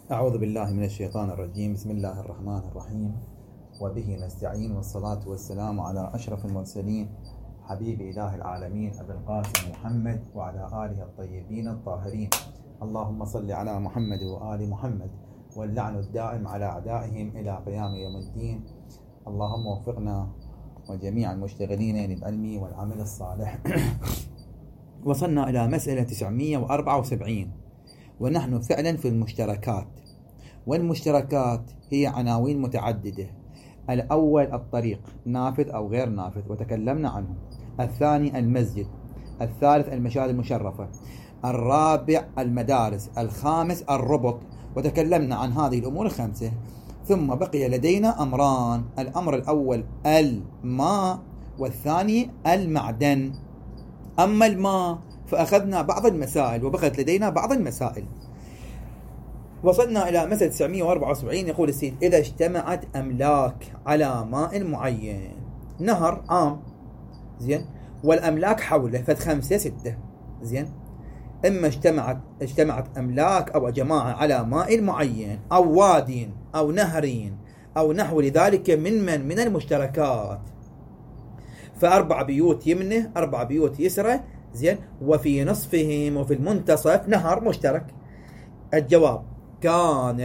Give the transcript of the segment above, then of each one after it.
أعوذ بالله من الشيطان الرجيم. بسم الله الرحمن الرحيم، وبه نستعين، والصلاة والسلام على أشرف المرسلين حبيب إله العالمين أبي القاسم محمد وعلى آله الطيبين الطاهرين. اللهم صل على محمد وآل محمد، واللعن الدائم على أعدائهم إلى قيام يوم الدين. اللهم وفقنا وجميع المشتغلين للعلم والعمل الصالح. وصلنا إلى مسألة 974، ونحن فعلا في المشتركات، والمشتركات هي عناوين متعددة. الأول الطريق، نافذ أو غير نافذ، وتكلمنا عنه. الثاني المسجد، الثالث المشاهد المشرفة، الرابع المدارس، الخامس الربط، وتكلمنا عن هذه الأمور الخمسة. ثم بقي لدينا أمران، الأمر الأول الماء، والثاني المعدن. أما الماء فأخذنا بعض المسائل وبقت لدينا بعض المسائل. وصلنا إلى مسألة 974. يقول السيد: إذا اجتمعت أملاك على ماء معين، نهر عام، زين، والأملاك حوله فد 5 6، زين. إما اجتمعت أملاك أو جماعة على ماء معين أو واد أو نهر أو نحو لذلك من المشتركات، ف4 بيوت يمنه 4 بيوت يسره، زين، وفي نصفهم وفي المنتصف نهر مشترك. الجواب: كان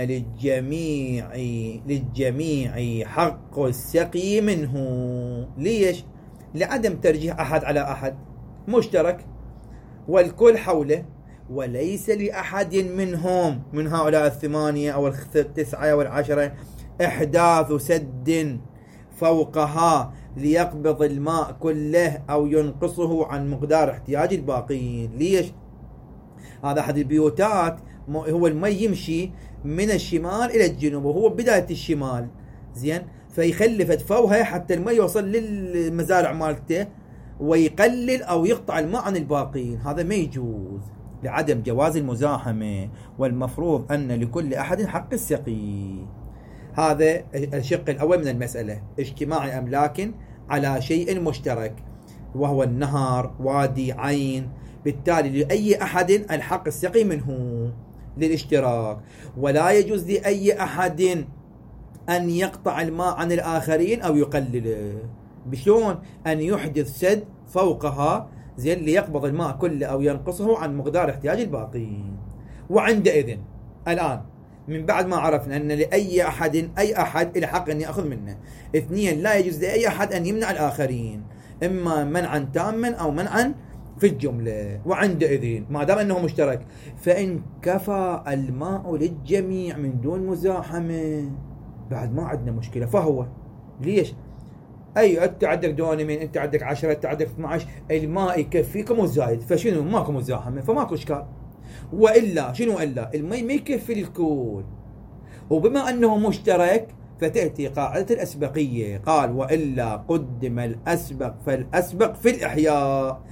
للجميع حق السقي منه. ليش؟ لعدم ترجيح أحد على أحد، مشترك والكل حوله، وليس لأحد منهم من هؤلاء 8 أو 9 أو 10 إحداث سد فوقها ليقبض الماء كله أو ينقصه عن مقدار احتياج الباقين. ليش؟ هذا أحد البيوتات هو المي يمشي من الشمال إلى الجنوب، وهو بداية الشمال، زين، فيخلف فوها حتى المي يوصل للمزارع مالته ويقلل أو يقطع الماء عن الباقين. هذا ما يجوز لعدم جواز المزاحمة، والمفروض أن لكل أحد حق السقي. هذا الشق الأول من المسألة، اجتماع أملاك على شيء مشترك، وهو النهر، وادي، عين. بالتالي لأي أحد الحق السقي منه للاشتراك، ولا يجوز لأي أحد أن يقطع الماء عن الآخرين أو يقلله. بشلون؟ أن يحدث سد فوقها، زين، ليقبض الماء كله أو ينقصه عن مقدار احتياج الباقين. وعندئذ الآن من بعد ما عرفنا أن لأي أحد إلى حق أن يأخذ منه. 2، لا يجوز لأي أحد أن يمنع الآخرين، إما منعا تاما أو منعا في الجملة. وعندئذ ما دام أنه مشترك، فإن كفى الماء للجميع من دون مزاحمة، بعد ما عندنا مشكلة. فهو ليش؟ أنت عندك دونمين، أنت عندك 10، أنت عندك 12، الماء يكفيكم وزايد، فشنو؟ ماكو مزاحمة، فماكو إشكال. وإلا شنو؟ إلا المي ما يكفي الكل، وبما أنه مشترك فتأتي قاعدة الأسبقية. قال: وإلا قدم الأسبق فالأسبق في الإحياء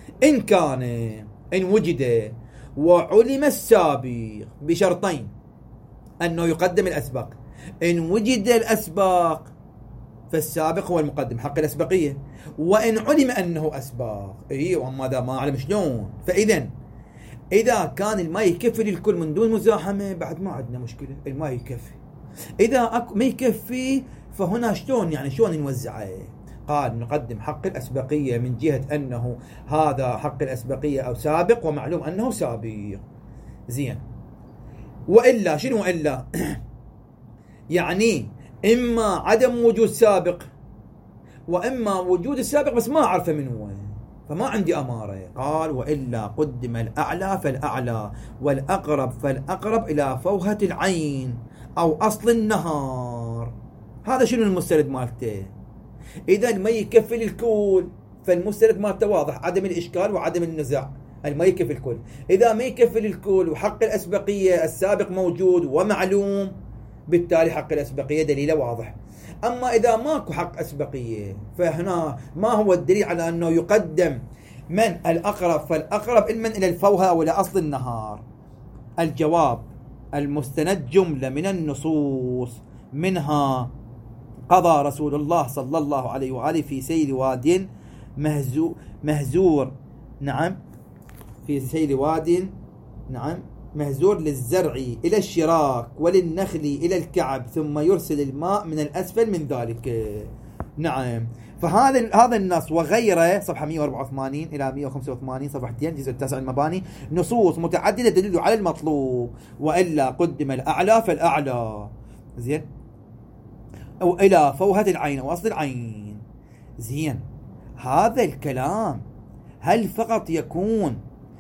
إن وجد وعلم السابق، بشرطين: أنه يقدم الأسبق، إن وجد الأسبق فالسابق هو المقدم، حق الأسبقية، وإن علم أنه أسبق. وأما إذا ما علم شلون؟ إذا كان الماء يكفي للكل من دون مزاحمة، بعد ما عندنا مشكلة، الماء يكفي. إذا ما يكفي، فهنا شلون نوزعه؟ قال: نقدم حق الأسبقية من جهة أنه هذا حق الأسبقية أو سابق، ومعلوم أنه سابق، زين. وإلا شنو؟ إلا يعني إما عدم وجود سابق، وإما وجود السابق بس ما أعرفه من هو، فما عندي أمارة. قال: وإلا قدم الأعلى فالأعلى، والأقرب فالأقرب إلى فوهة العين أو أصل النهار. هذا شنو المستند مالته؟ إذا المي يكفي للكل، فالمستند مالته واضح، عدم الإشكال وعدم النزاع، المي يكفي الكل. إذا ما يكفي للكل وحق الأسبقية السابق موجود ومعلوم، بالتالي حق الأسبقية دليله واضح. أما إذا ماكو حق أسبقية، فهنا ما هو الدليل على أنه يقدم من الأقرب فالأقرب من إلى الفوهة أو إلى أصل النهار؟ الجواب: المستند جملة من النصوص، منها قضى رسول الله صلى الله عليه وآله في سيل واد مهزور، نعم، في سيل واد، نعم، مهزور للزرع إلى الشراك وللنخل إلى الكعب ثم يرسل الماء من الأسفل من ذلك. نعم. فهذا النص وغيره صفحة 184 إلى 185 صفحتين جزء 9 المباني نصوص متعددة تدل على المطلوب، وإلا قدم الأعلى فالأعلى. زين. أو إلى فوهة العين أو أصل العين. زين. هذا الكلام هل فقط يكون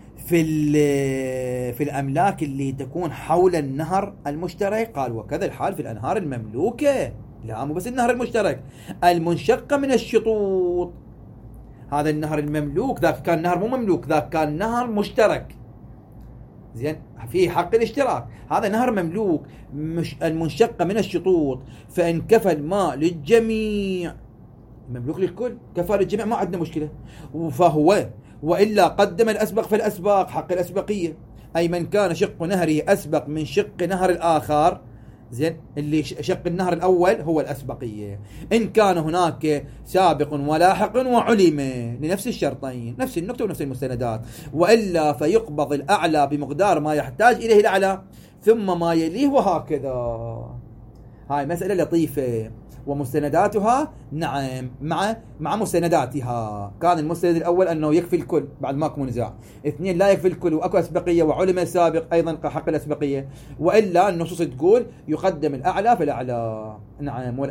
في الأملاك اللي تكون حول النهر المشترك؟ قال وكذا الحال في الأنهار المملوكة. لا مو بس النهر المشترك، المنشقة من الشطوط. هذا النهر المملوك، ذاك كان نهر مو مملوك، ذاك كان نهر مشترك. زين، في حق الاشتراك. هذا نهر مملوك المنشقة من الشطوط، فإن كفى الماء للجميع، مملوك للكل، كفى للجميع، ما عندنا مشكلة. فهو وإلا قدم الأسبق فالأسباق، حق الأسبقية، أي من كان شق نهره أسبق من شق نهر الآخر. زين، اللي شق النهر الأول هو الأسبقية، إن كان هناك سابق ولاحق وعلم لنفس الشرطين، نفس النقطة ونفس المستندات. وإلا فيقبض الأعلى بمقدار ما يحتاج إليه الأعلى ثم ما يليه، وهكذا. هاي مسألة لطيفة ومستنداتها نعم مع مستنداتها. كان المستند الأول أنه يكفي الكل بعد ماكو نزاع، اثنين لا يكفي الكل وأكو أسبقية وعلم السابق أيضا حق الأسبقية. وإلا النصوص تقول يقدم الأعلى فالأعلى. نعم.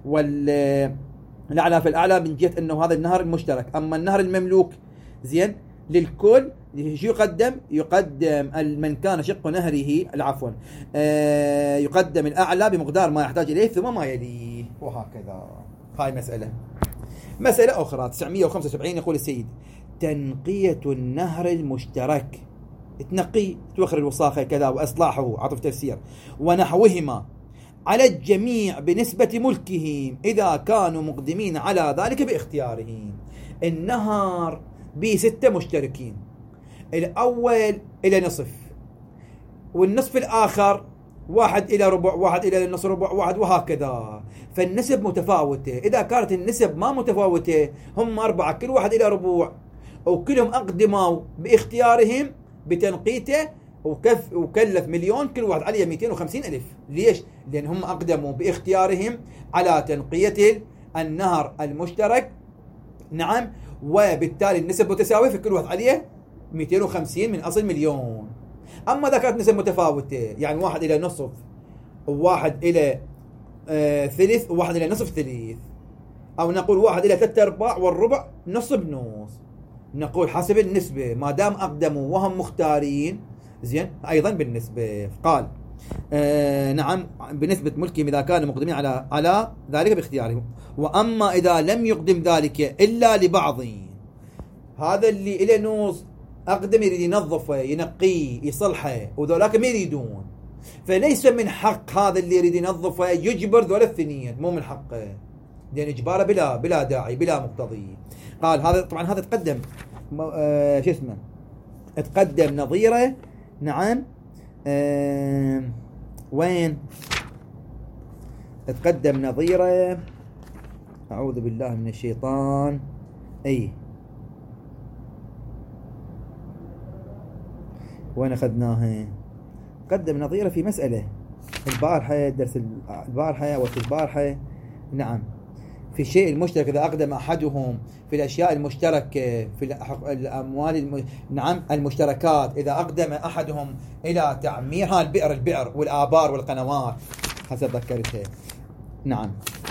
والأعلى فالأعلى من جهة أنه هذا النهر المشترك. أما النهر المملوك زين للكل شو يقدم من كان شق نهره العفو يقدم الأعلى بمقدار ما يحتاج إليه ثم ما يليه، وهكذا. هاي مسألة أخرى 975. يقول السيد تنقية النهر المشترك، تنقي توخر الوساخة كذا وإصلاحه، عطف تفسير، ونحوهما على الجميع بنسبة ملكهم إذا كانوا مقدمين على ذلك باختيارهم. النهر ب6 مشتركين، الأول إلى نصف، والنصف الآخر 1 إلى ربع، 1 إلى النصف ربع، 1، وهكذا. فالنسب متفاوتة. إذا كانت النسب ما متفاوتة، هم 4 كل واحد إلى ربع، وكلهم أقدموا باختيارهم بتنقيته، وكلف مليون، كل واحد عليه 250,000. ليش؟ لأن هم أقدموا باختيارهم على تنقية النهر المشترك. نعم. وبالتالي النسب متساوية، فكل واحد عليه 250 من أصل مليون. أما إذا كانت نسب متفاوتة، يعني 1 إلى نصف، و1 إلى ثلث، و1 إلى نصف ثلث، أو نقول 1 إلى 3/4 والربع نص بنص، نقول حسب النسبة ما دام أقدموا وهم مختارين. زين، أيضا بالنسبة. قال نعم بنسبة ملكهم إذا كانوا مقدمين على ذلك باختيارهم. وأما إذا لم يقدم ذلك إلا لبعض، هذا اللي إلى نص أقدم يريد ينظفه ينقيه يصلحه، وذولاك ما يريدون، فليس من حق هذا اللي يريد ينظفه يجبر ذولا الثنين، مو من حقه، لأن إجباره بلا داعي بلا مقتضي. قال هذا طبعا هذا تقدم شو اسمه، تقدم نظيره. نعم. وين تقدم نظيره؟ أعوذ بالله من الشيطان. وين أخذناها؟ قدم نظيره في مسألة البارحة، درس البارحة والبارحة. نعم. في الشيء المشترك إذا أقدم أحدهم في الأشياء المشتركة في الأموال نعم المشتركات، إذا أقدم أحدهم إلى تعميرها البئر والآبار والقنوات، حسب ذكرتها. نعم.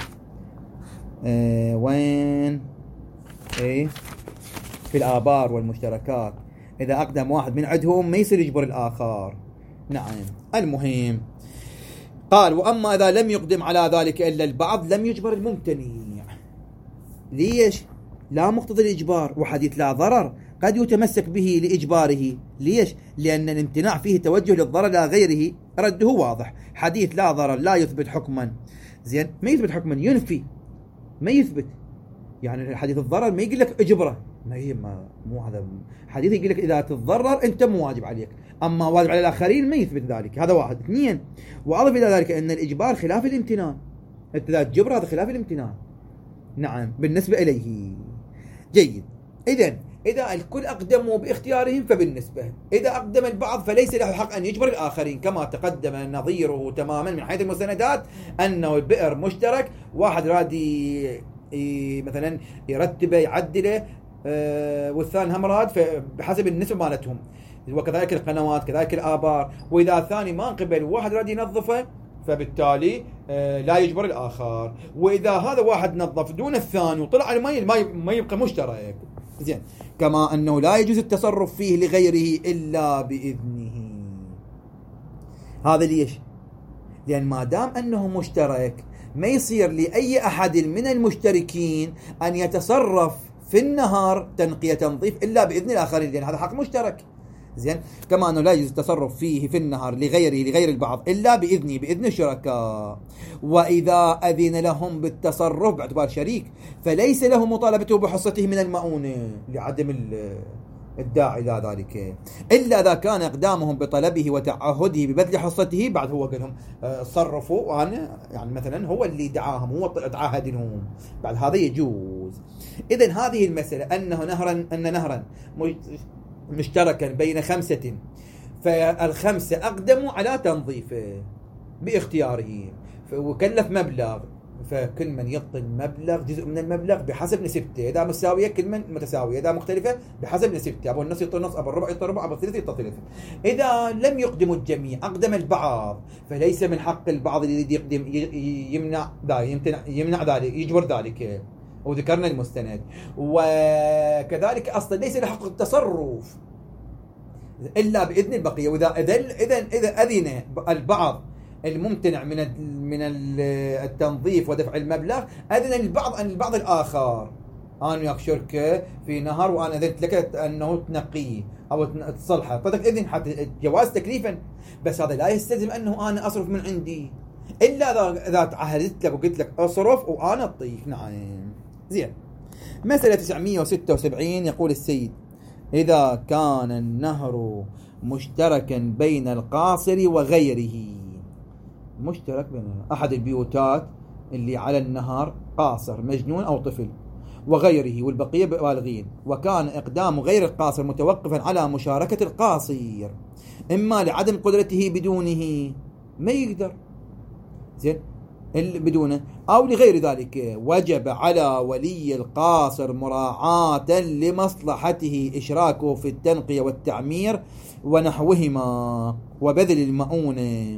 وين في الآبار والمشتركات، إذا أقدم واحد من عندهم ما يصير يجبر الآخر. نعم. المهم قال وأما إذا لم يقدم على ذلك إلا البعض لم يجبر الممتنع. ليش؟ لا مقتضى الإجبار، وحديث لا ضرر قد يتمسك به لإجباره. ليش؟ لأن الامتناع فيه توجه للضرر لا غيره، رده واضح. حديث لا ضرر لا يثبت حكما. زين، ما يثبت حكما، ينفي، ما يثبت. يعني حديث الضرر ما يقول لك اجبره، مو هذا حديث يقول لك إذا تتضرر أنت مو واجب عليك، أما واجب على الآخرين ما يثبت ذلك. هذا واحد. اثنين، وأضف إلى ذلك أن الإجبار خلاف الامتناع، أنت إذا تجبر هذا خلاف الامتناع. نعم بالنسبة إليه. جيد. إذن إذا الكل أقدموا باختيارهم فبالنسبة، إذا أقدم البعض فليس له حق أن يجبر الآخرين، كما تقدم نظيره تماما من حيث المستندات أنه البئر مشترك، واحد رادي مثلا يرتبه يعدله والثاني هم راد بحسب النسبة مالتهم، وكذلك القنوات كذلك الآبار. وإذا الثاني ما قبل واحد راد ينظفه فبالتالي لا يجبر الآخر. وإذا هذا واحد نظف دون الثاني وطلع المي ما يبقى مشترك. زين، كما أنه لا يجوز التصرف فيه لغيره إلا بإذنه. هذا ليش؟ لأن ما دام أنه مشترك ما يصير لأي أحد من المشتركين أن يتصرف في النهر تنقية تنظيف إلا بإذن الآخرين، لأن هذا حق مشترك. زين، كما أنه لا يجوز التصرف فيه في النهر لغير البعض إلا بإذن الشركاء. وإذا أذن لهم بالتصرف باعتبار شريك فليس له مطالبته بحصته من المؤونة لعدم الداعي إلى ذلك، إلا إذا كان إقدامهم بطلبه وتعهده ببذل حصته. بعد هو قال لهم صرفوا وأنا يعني مثلا هو اللي دعاهم، هو تعهد لهم، بعد هذا يجوز. إذن هذه المسألة أن نهرا مشتركا بين 5، فالخمسة أقدموا على تنظيفه باختياره وكلف مبلغ، فكل من يعطي المبلغ جزء من المبلغ بحسب نسبته، إذا مساوية كل من متساوية، إذا مختلفة بحسب نسبته، أبو النص يعطي النص، أبو الربع يعطي الربع، أبو الثلث يعطي الثلث. إذا لم يقدم الجميع أقدم البعض فليس من حق البعض الذي يقدم يمنع ذلك يجبر ذلك، وذكرنا المستند. وكذلك أصلا ليس له حق التصرف إلا بإذن البقية. وإذا إذا أذن البعض الممتنع من التنظيف ودفع المبلغ، أذن البعض الآخر أنا وياك شركة في نهر وأنا أذنت لك أنه تنقيه أو تصلحه، فدك إذن حتى جواز تكليفا، بس هذا لا يستلزم أنه أنا أصرف من عندي إلا إذا تعهدت لك وقلت لك أصرف وأنا أعطيك. نعم. زين، مسألة 976 يقول السيد: إذا كان النهر مشتركا بين القاصر وغيره، مشترك بين أحد البيوتات اللي على النهر قاصر مجنون أو طفل وغيره والبقية بالغين، وكان إقدام غير القاصر متوقفا على مشاركة القاصر، إما لعدم قدرته بدونه ما يقدر زين بدونه أو لغير ذلك، وجب على ولي القاصر مراعاة لمصلحته إشراكه في التنقية والتعمير ونحوهما وبذل المؤونة.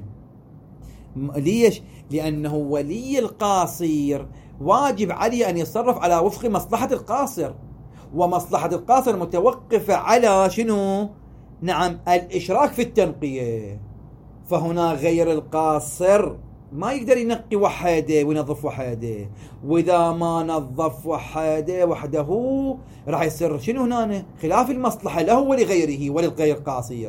ليش؟ لأنه ولي القاصر واجب عليه أن يتصرف على وفق مصلحة القاصر، ومصلحة القاصر متوقفة على شنو؟ نعم، الإشراك في التنقية. فهنا غير القاصر ما يقدر ينقي وحده وينظف وحده، وإذا ما نظف وحده راح يصير شنو هنا؟ خلاف المصلحة له ولغيره وللغير قاصر.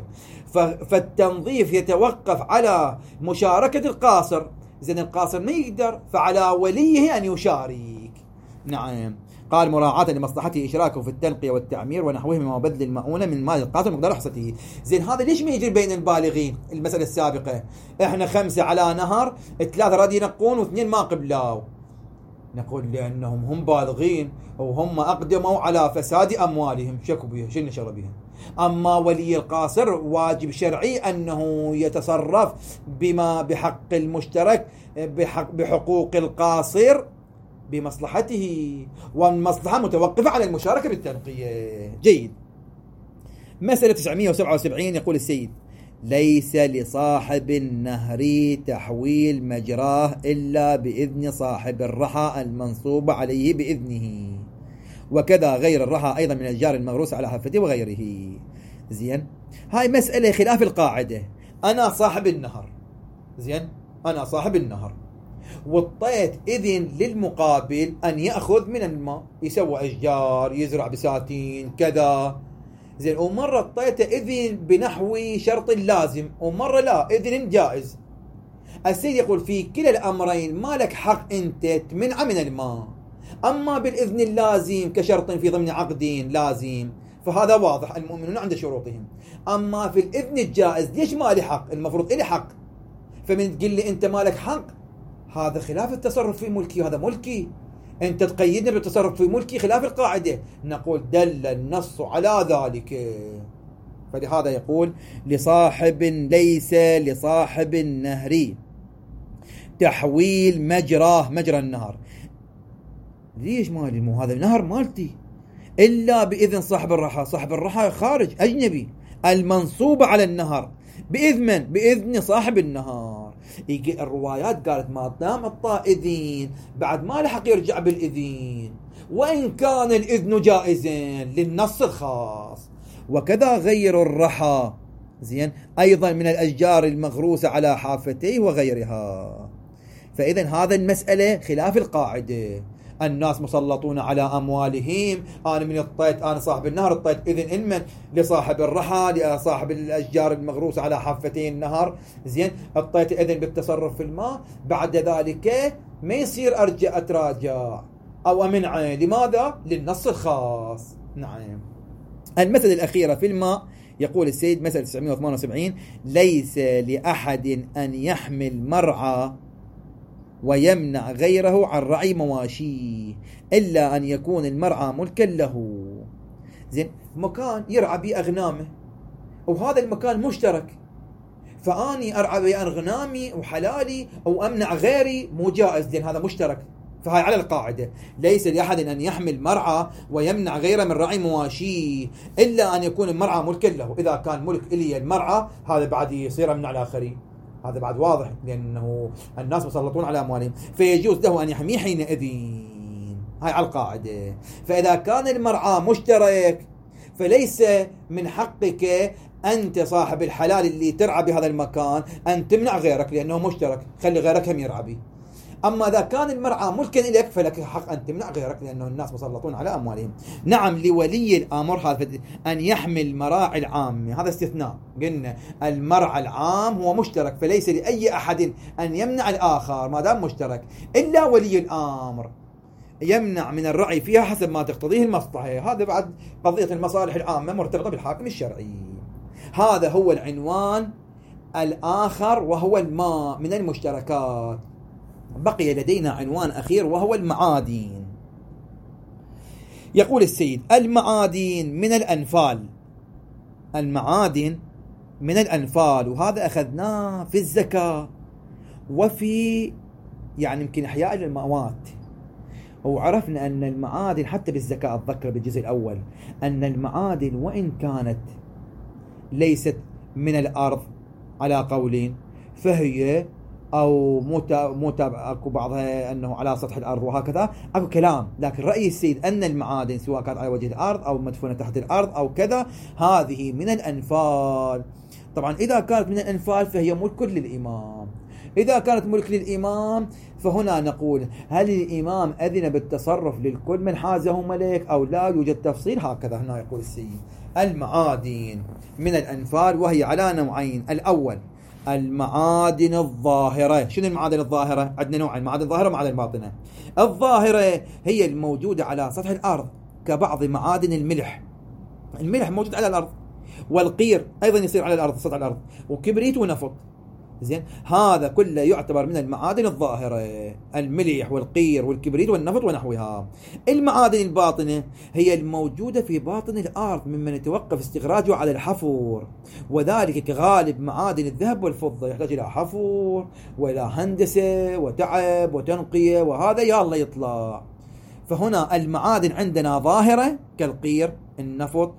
فالتنظيف يتوقف على مشاركة القاصر، زين القاصر ما يقدر، فعلى وليه أن يشارك. نعم، قال مراعاة لمصلحته إشراكه في التنقية والتعمير ونحوهما وبذل المؤونة من مال القاصر مقدار حصته. زين، هذا ليش ما يجري بين البالغين؟ المسألة السابقة احنا 5 على نهر، 3 راد ينقون و2 ما قبلوا، نقول لأنهم هم بالغين وهم أقدموا على فساد أموالهم، شكوا بها شنو شغل بها. أما ولي القاصر واجب شرعي أنه يتصرف بما بحق المشترك بحقوق القاصر بمصلحته، والمصلحة متوقفة على المشاركة بالتنقية. جيد. مسألة 977 يقول السيد: ليس لصاحب النهر تحويل مجراه إلا بإذن صاحب الرحى المنصوب عليه بإذنه، وكذا غير الرحى أيضا من الجار المغروس على حفته وغيره. زين، هاي مسألة خلاف القاعدة. أنا صاحب النهر، زين، أنا صاحب النهر والطيت إذن للمقابل أن يأخذ من الماء، يسوي أشجار، يزرع بساتين كذا، زين، ومرة الطيت إذن بنحو شرط لازم ومرة لا، إذن جائز. السيد يقول في كلا الأمرين ما لك حق أنت تمنع من الماء، أما بالإذن اللازم كشرط في ضمن عقد لازم فهذا واضح، المؤمنون عند شروطهم. أما في الإذن الجائز ليش ما لي حق؟ المفروض إلي حق، فمن تقول لي أنت ما لك حق هذا خلاف التصرف في ملكي، هذا ملكي، أنت تقيدنا بالتصرف في ملكي خلاف القاعدة. نقول دل النص على ذلك. فلهذا يقول لصاحب ليس لصاحب النهر تحويل مجراه مجرى النهر. ليش مالي؟ مو هذا النهر مالتي إلا بإذن صاحب الرحى. صاحب الرحى خارج أجنبي، المنصوبة على النهر بإذن من؟ بإذن صاحب النهر. يجي الروايات قالت ما دام الطائذين بعد ما لحق يرجع بالإذن، وإن كان الإذن جائزا للنص الخاص. وكذا غير الرحى زين أيضا من الأشجار المغروسة على حافتيه وغيرها. فإذا هذا المسألة خلاف القاعدة. الناس مسلطون على أموالهم، أنا من الطيت، أنا صاحب النهر الطيت إذن إنمن لصاحب الرحى لصاحب الأشجار المغروسة على حافتي النهر زين الطيت إذن بالتصرف في الماء. بعد ذلك ما يصير أرجع أتراجع أو أمنع. لماذا؟ للنص الخاص. نعم. المثل الأخيرة في الماء يقول السيد مثل 978 ليس لأحد أن يحمل مرعى ويمنع غيره عن رعي مواشيه إلا أن يكون المرعى ملكا له. زين مكان يرعى به أغنامه وهذا المكان مشترك، فأني أرعى به أغنامي وحلالي أو أمنع غيري مو جائز لأن هذا مشترك. فهاي على القاعدة ليس لأحد أن يحمل مرعى ويمنع غيره من رعي مواشيه إلا أن يكون المرعى ملكا له. إذا كان ملك إلي المرعى هذا بعد يصير أمنع الآخرين، هذا بعد واضح لأنه الناس مسلطون على أموالهم، فيجوز له أن يحميه حينئذ. هاي على القاعدة. فإذا كان المرعى مشترك فليس من حقك أنت صاحب الحلال اللي ترعى بهذا المكان أن تمنع غيرك لأنه مشترك، خلي غيرك هم يرعى به. أما إذا كان المرعى ملكا لك فلك حق أن تمنع غيرك لأنه الناس مسلطون على أموالهم. نعم لولي الأمر هذا أن يحمل مراعي العامة، هذا استثناء. قلنا المرعى العام هو مشترك فليس لأي أحد أن يمنع الآخر ما دام مشترك، إلا ولي الأمر يمنع من الرعي فيها حسب ما تقتضيه المصلحة. هذا بعد قضية المصالح العامة مرتبطة بالحاكم الشرعي. هذا هو العنوان الآخر وهو الماء من المشتركات. بقي لدينا عنوان أخير وهو المعادن. يقول السيد المعادن من الأنفال. المعادن من الأنفال، وهذا أخذناه في الزكاة وفي يعني يمكن إحياء الموات. وعرفنا أن المعادن حتى بالزكاة أتذكر بالجزء الأول أن المعادن وإن كانت ليست من الأرض على قولين فهي أو اكو بعضها أنه على سطح الأرض وهكذا اكو كلام، لكن رأي السيد أن المعادن سواء كانت على وجه الأرض أو مدفونة تحت الأرض أو كذا هذه من الأنفال. طبعا إذا كانت من الأنفال فهي ملك للإمام. إذا كانت ملك للإمام فهنا نقول هل الإمام أذن بالتصرف للكل من حازه ملك أو لا؟ يوجد تفصيل هكذا هنا. يقول السيد المعادن من الأنفال وهي على نوعين. الأول المعادن الظاهرة. شنو المعادن الظاهرة؟ عندنا نوعين، معادن الظاهرة ومعادن الباطنة. الظاهرة هي الموجودة على سطح الأرض كبعض معادن الملح. الملح موجود على الأرض، والقير أيضا يصير على الأرض سطح الأرض، وكبريت ونفط. زين هذا كله يعتبر من المعادن الظاهرة، الملح والقير والكبريت والنفط ونحوها. المعادن الباطنة هي الموجودة في باطن الأرض ممن يتوقف استخراجه على الحفور، وذلك كغالب معادن الذهب والفضة يحتاج إلى حفور وإلى هندسة وتعب وتنقية، وهذا يلا يطلع. فهنا المعادن عندنا ظاهرة كالقير، النفط،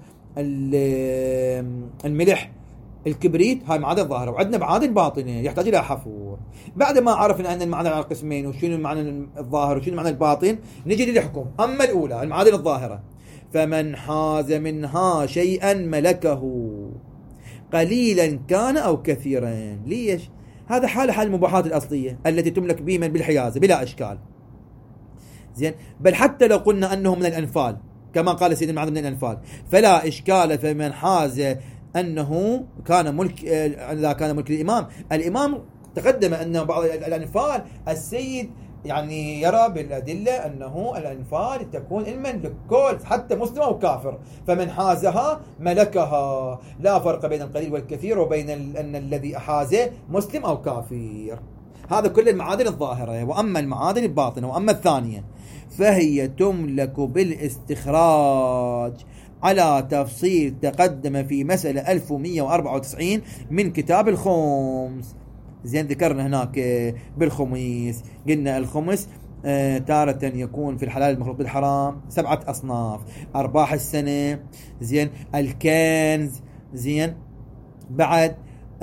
الملح، الكبريت، هاي معادن ظاهرة. وعندنا معادن باطنة يحتاج إلى حفور. بعد ما عرفنا أن المعادن على قسمين وشنو المعنى الظاهر وشنو المعنى الباطن، نجي للحكم. أما الأولى المعادن الظاهرة فمن حاز منها شيئا ملكه قليلا كان أو كثيرا. ليش؟ هذا حال المباحات الأصلية التي تملك بمن بالحيازة بلا إشكال. زين بل حتى لو قلنا أنه من الأنفال كما قال سيدنا المعاذ من الأنفال فلا إشكال. فمن حاز أنه كان ملك، إذا كان ملك الإمام تقدم أن بعض الأنفال السيد يعني يرى بالأدلة أنه الأنفال تكون المن للكل حتى مسلم أو كافر، فمن حازها ملكها، لا فرق بين القليل والكثير وبين أن الذي أحازه مسلم أو كافر. هذا كل المعادن الظاهرة. وأما المعادن الباطنة وأما الثانية فهي تملك بالاستخراج على تفصيل تقدم في مسألة 1194 من كتاب الخمس. زين ذكرنا هناك بالخميس قلنا الخمس تارة يكون في الحلال المخلوط بالحرام 7 أصناف: أرباح السنة، زين، الكنز، زين، بعد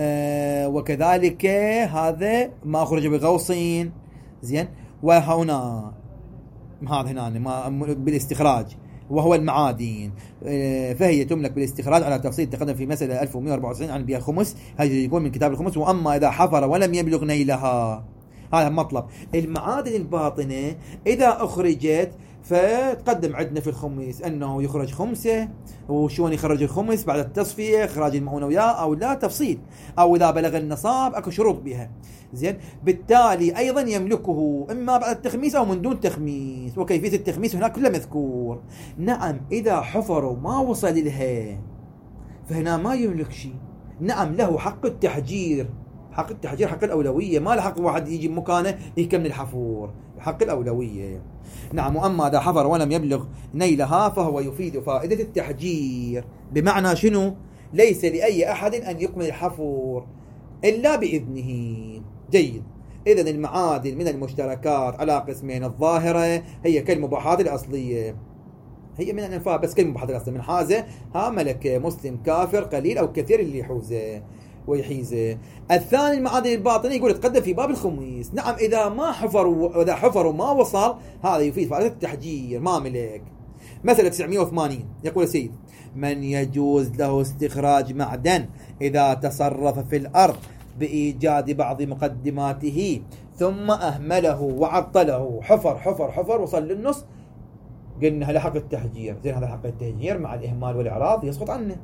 وكذلك هذا ما أخرج بغوصين، زين، وهنا هذا هنا بالاستخراج وهو المعادن. فهي تملك بالاستخراج على تفصيل تقدم في مسألة 1194 عن بيع الخمس، هذا يكون من كتاب الخمس. وأما إذا حفر ولم يبلغ نيلها، هذا مطلب. المعادن الباطنة إذا أخرجت فتقدم عندنا في الخمس أنه يخرج خمسة، وشون يخرج الخمس بعد التصفية، إخراج المؤونة وياه أو لا، تفصيل، أو إذا بلغ النصاب أكو شروط بها. زين، بالتالي أيضا يملكه إما بعد التخميس أو من دون تخميس، وكيفية التخميس هناك كله مذكور. نعم، إذا حفروا ما وصل لها فهنا ما يملك شيء. نعم، له حق التحجير، حق التحجير، حق الأولوية، ما له حق واحد يجي مكانه يكمل الحفور، حق الأولوية. نعم. وأما إذا حفر ولم يبلغ نيلها فهو يفيد فائدة التحجير. بمعنى شنو؟ ليس لأي أحد أن يكمل الحفور إلا بإذنه. جيد. إذن المعادن من المشتركات على قسمين: الظاهرة هي كالمباحات الأصلية، هي من الأنفاق بس كالمباحات الأصلية، من حازة ها ملك مسلم كافر قليل أو كثير اللي يحوزه ويحيزه. الثاني المعادن الباطنة يقول تقدم في باب الخميس. نعم، إذا ما حفروا وإذا حفروا ما وصل هذا يفيد فائدة التحجير، ما ملك. مسألة 980 يقول السيد: من يجوز له استخراج معدن إذا تصرف في الأرض بإيجاد بعض مقدماته ثم أهمله وعطله، حفر وصل للنص، قلنا هذا حق التحجير. زين، هذا حق التحجير مع الإهمال والإعراض يسقط عنه.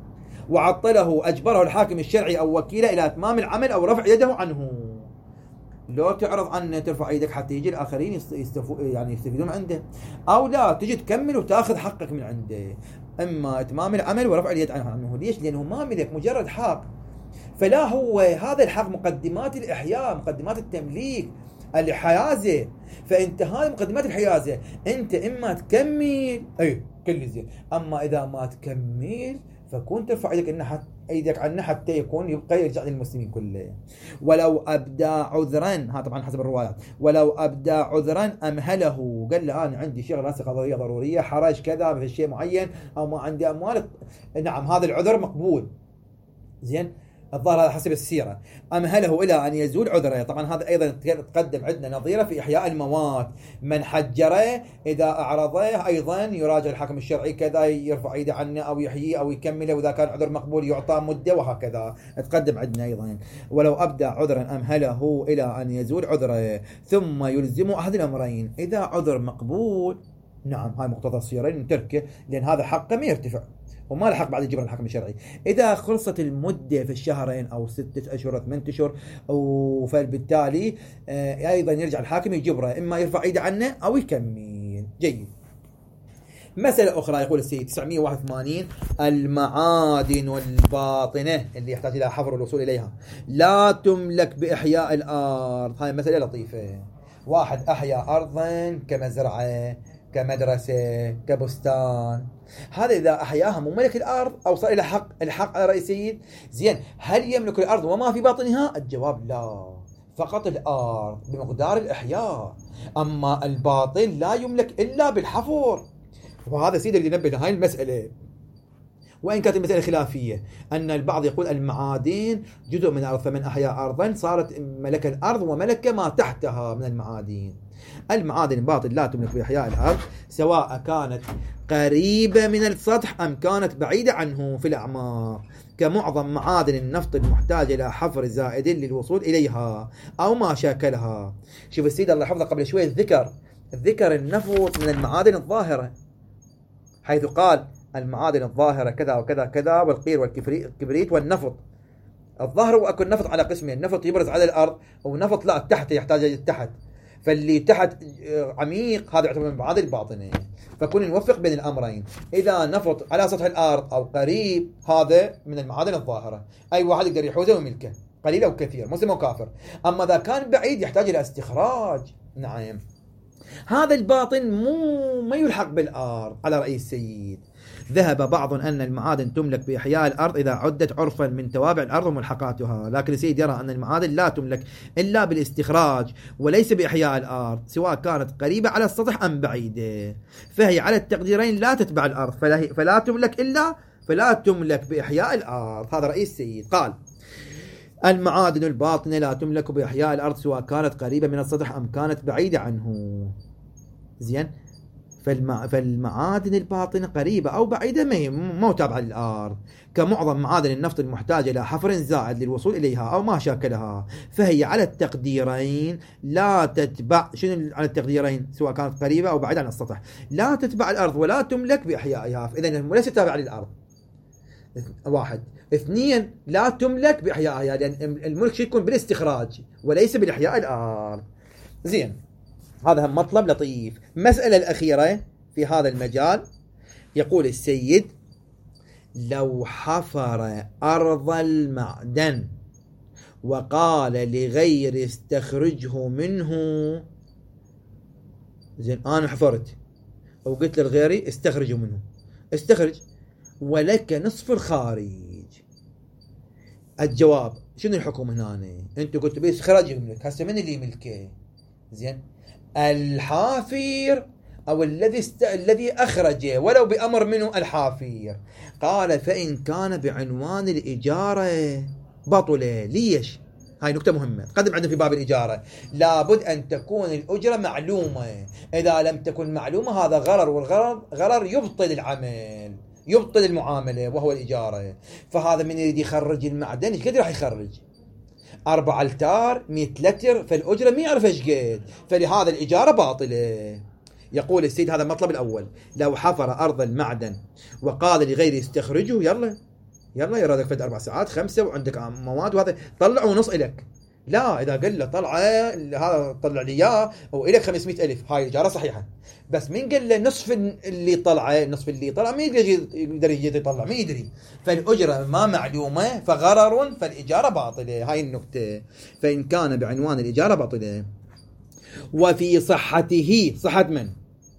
وعطله أجبره الحاكم الشرعي أو وكيله إلى إتمام العمل أو رفع يده عنه. لو تعرض عنه ترفع يدك حتى يجي الآخرين يستفيدون عنده، أو لا تجي تكمل وتأخذ حقك من عنده، إما إتمام العمل ورفع اليد عنه. ليش؟ لأنه ما ملك، مجرد حق. فلا هو هذا الحق مقدمات الإحياء، مقدمات التمليك، الحيازة. فأنت هذه مقدمات الحيازة، أنت إما تكمل كل زين، أما إذا ما تكمل فكون ترفع ايدك عنه حتى يبقى يرجع للمسلمين كله. ولو ابدى عذرا، ها طبعا حسب الروايات، ولو ابدى عذرا امهله، قال له انا عندي شغله راسي قضيه ضروريه، حرج كذا في شيء معين، او ما عندي اموال. نعم، هذا العذر مقبول. زين، الظاهر هذا حسب السيرة. أمهله إلى أن يزول عذره. طبعا هذا أيضا تقدم عندنا نظيرة في إحياء الموات. من حجره إذا أعرضه أيضا يراجع الحاكم الشرعي كذا، يرفع يده عنه أو يحييه أو يكمله، وإذا كان عذر مقبول يعطى مدة، وهكذا تقدم عندنا أيضا. ولو أبدى عذرا أمهله إلى أن يزول عذره ثم يلزم أحد الأمرين. إذا عذر مقبول، نعم، هاي مقتضى السيرين تركه، لأن هذا حقه ما يرتفع وما له حق بعد يجبر الحكم الشرعي. إذا خلصت المدة في الشهرين أو 6 أشهر 8 أشهر، فبالتالي أيضا يرجع الحاكم يجبره، إما يرفع يده عنه أو يكمل. جيد. مسألة أخرى يقول السيد 981: المعادن الباطنة اللي يحتاج إلى حفر الوصول إليها لا تملك بإحياء الأرض. هاي مسألة لطيفة. واحد أحيا أرضا كمزرعة، كمدرسة، كبستان، هذا إذا أحياها مو ملك الأرض أو صار إلى الحق الرئيسي. زين، هل يملك الأرض وما في باطنها؟ الجواب لا، فقط الأرض بمقدار الإحياء، أما الباطن لا يملك إلا بالحفر. وهذا سيد اللي نبه هاي المسألة، وإن كانت المسألة خلافية، أن البعض يقول المعادن جزء من الأرض، فمن أحيا أرضا صارت ملك الأرض وملك ما تحتها من المعادن. المعادن الباطن لا تملك بإحياء الأرض، سواء كانت قريبة من السطح أم كانت بعيدة عنه في الأعماق، كمعظم معادن النفط المحتاجة إلى حفر زائد للوصول إليها أو ما شاكلها. شوف السيد الله يحفظه قبل شوي ذكر النفط من المعادن الظاهرة، حيث قال المعادن الظاهرة كذا وكذا كذا، والقير والكبريت والنفط. الظاهر وأكو النفط على قسمين: النفط يبرز على الأرض، ونفط لا تحت يحتاج التحت. فاللي تحت عميق هذا يعتبر من المعادن الباطنة. فكون نوفق بين الأمرين، إذا نفط على سطح الأرض أو قريب هذا من المعادن الظاهرة، أي واحد يقدر يحوزه ويملكه. قليل أو كثير، مسلم أو كافر. أما إذا كان بعيد يحتاج إلى استخراج. نعم، هذا الباطن ما يلحق بالأرض على رأي السيد. ذهب بعض أن المعادن تملك بإحياء الأرض إذا عدت عرفا من توابع الأرض وملحقاتها، لكن السيد يرى أن المعادن لا تملك إلا بالاستخراج وليس بإحياء الأرض، سواء كانت قريبة على السطح أم بعيدة، فهي على التقديرين لا تتبع الأرض، فلا تملك بإحياء الأرض. هذا رأي السيد. قال: المعادن الباطنة لا تملك بإحياء الأرض سواء كانت قريبة من السطح أم كانت بعيدة عنه. زين، فالمعادن الباطنة قريبة أو بعيدة ما تابعة للأرض، كمعظم معادن النفط المحتاجة إلى حفر زائد للوصول إليها أو ما شاكلها، فهي على التقديرين لا تتبع. شنو على التقديرين؟ سواء كانت قريبة أو بعيدة عن السطح، لا تتبع الأرض ولا تملك بإحيائها، فإذن ليست تابعة للأرض. 1. 2. لا تملك بإحيائها، لأن الملك يكون بالاستخراج وليس بالإحياء الأرض. زين، هذا هم مطلب لطيف. مسألة الأخيرة في هذا المجال، يقول السيد: لو حفر أرض المعدن وقال لغير استخرجه منه. زين، أنا حفرت وقلت لغيري استخرجه منه، استخرج، ولك نصف الخارج. الجواب: شنو الحكم هنا؟ انتوا قلتوا بيستخرجه منك، هسه من اللي يملكه؟ زين، الحافر أو الذي أخرجه ولو بأمر منه الحافر. قال: فإن كان بعنوان الإجارة بطلة. ليش؟ هاي نقطة مهمة تقدم عندنا في باب الإجارة. لابد أن تكون الأجرة معلومة، إذا لم تكن معلومة هذا غرر، والغرر يبطل العمل، يبطل المعاملة وهو الإجارة. فهذا من يريد يخرج المعدن ايش قد راح يخرج؟ 4 ألتار 100 لتر، فالأجرة ما يعرف ايش قد، فلهذا الإجارة باطلة. يقول السيد هذا المطلب الأول: لو حفر أرض المعدن وقال لغير يستخرجه، يلا يرادك فد 4 ساعات 5 وعندك مواد وهذا طلعوا نص إلك. لا، إذا قال له طلع هذا طلع لي إياه وإلك 500,000، هاي إجارة صحيحة. بس من قال له نصف اللي طلع ما يقدر يطلع، ما يدري، فالأجرة ما معلومة فغرر، فالإجارة باطلة. هاي النقطة. فإن كان بعنوان الإجارة باطلة. وفي صحته، صحة من؟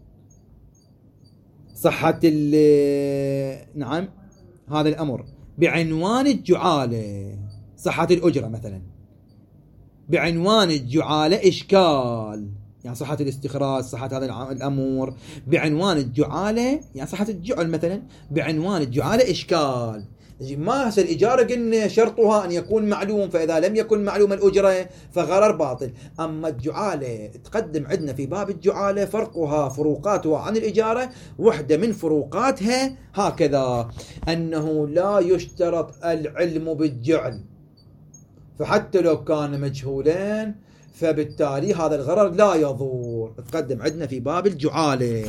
صحة نعم هذا الأمر بعنوان الجعالة، صحة الأجرة مثلا بعنوان الجعالة إشكال، يعني صحة الاستخراج، صحة هذا الأمور بعنوان الجعالة، يعني صحة الجعل مثلا بعنوان الجعالة إشكال. ما هسه الإجارة قلنا شرطها أن يكون معلوم، فإذا لم يكن معلوم الأجرة فغرر باطل. أما الجعالة تقدم عندنا في باب الجعالة فروقاتها عن الإجارة. وحدة من فروقاتها هكذا: أنه لا يشترط العلم بالجعل، فحتى لو كان مجهولين فبالتالي هذا الغرر لا يضر. تقدم عندنا في باب الجعالة.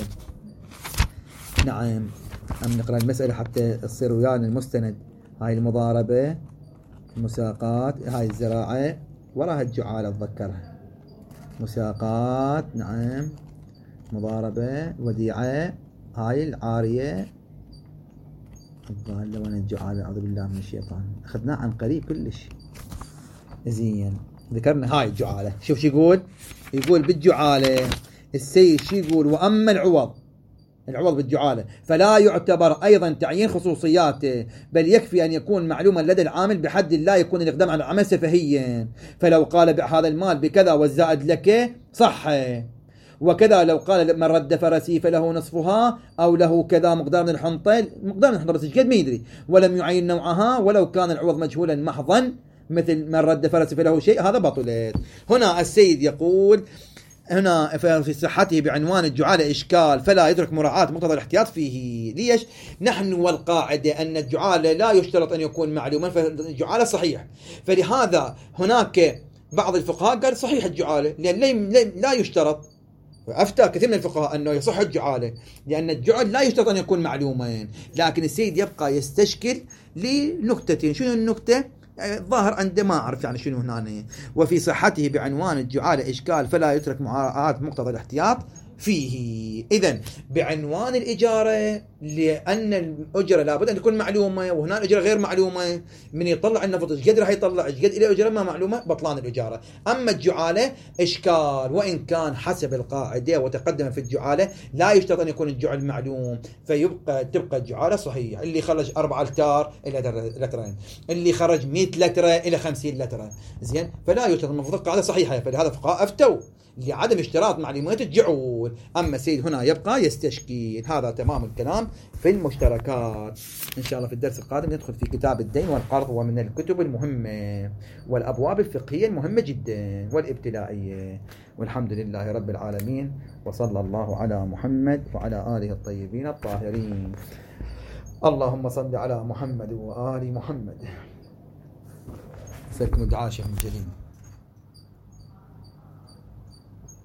نعم، نقرأ المسألة حتى تصير ويانا المستند. هاي المضاربة، المساقات، هاي الزراعة، وراها الجعالة أتذكرها. مساقات، نعم، مضاربة، وديعة، هاي العارية. الظاهر لو أنا الجعالة أعوذ بالله من الشيطان أخذناه عن قريب كلش. زين، ذكرنا هاي الجعالة. شوف شو يقول بالجعالة السيد شو يقول: وأما العوض بالجعالة فلا يعتبر أيضا تعيين خصوصياته، بل يكفي أن يكون معلوما لدى العامل بحد لا يكون الإقدام على العمل سفهيا. فلو قال بيع هذا المال بكذا والزائد لك صح، وكذا لو قال من رد فرسي فله نصفها، أو له كذا مقدار من الحنطة بس قد ما يدري، ولم يعين نوعها، ولو كان العوض مجهولا محضا مثل من رد فرسي فله شيء، هذا بطلت. هنا السيد يقول هنا في صحته بعنوان الجعالة إشكال، فلا يدرك مراعاة مقتضى الاحتياط فيه. ليش؟ نحن والقاعدة أن الجعالة لا يشترط أن يكون معلوما، فالجعالة صحيح. فلهذا هناك بعض الفقهاء قال صحيح الجعالة، لأن لا يشترط. أفتى كثير من الفقهاء أنه يصح الجعالة لأن الجعل لا يشترط أن يكون معلوما. لكن السيد يبقى يستشكل لنكتتين. شنو النكتة؟ الظاهر عنده ما أعرف يعني شنو هنا. وفي صحته بعنوان الجعالة إشكال، فلا يترك مراعاة مقتضى الاحتياط فيه. إذن بعنوان الإجارة، لأن الأجرة لابد أن تكون معلومة، وهنا الأجرة غير معلومة، من يطلع النفط ايش قد راح يطلع، ايش قد إلى أجرة ما معلومة، بطلان الإجارة. أما الجعالة إشكال، وإن كان حسب القاعدة وتقدم في الجعالة لا يشترط أن يكون الجعل معلوم، تبقى الجعالة صحيحة. اللي خرج 4 لتر إلى لترين، اللي خرج 100 لتر إلى 50 لتر، زين، فلا يشترط. المفروض القاعدة صحيحة، فلهذا الفقهاء أفتوا لعدم اشتراط معلومات الجعول. أما السيد هنا يبقى يستشكل. هذا تمام الكلام في المشتركات. إن شاء الله في الدرس القادم ندخل في كتاب الدين والقرض، ومن الكتب المهمة والأبواب الفقهية المهمة جدا والابتدائية. والحمد لله رب العالمين، وصلى الله على محمد وعلى آله الطيبين الطاهرين. اللهم صل على محمد وآل محمد. سلكم دعاء شيخ الجليل.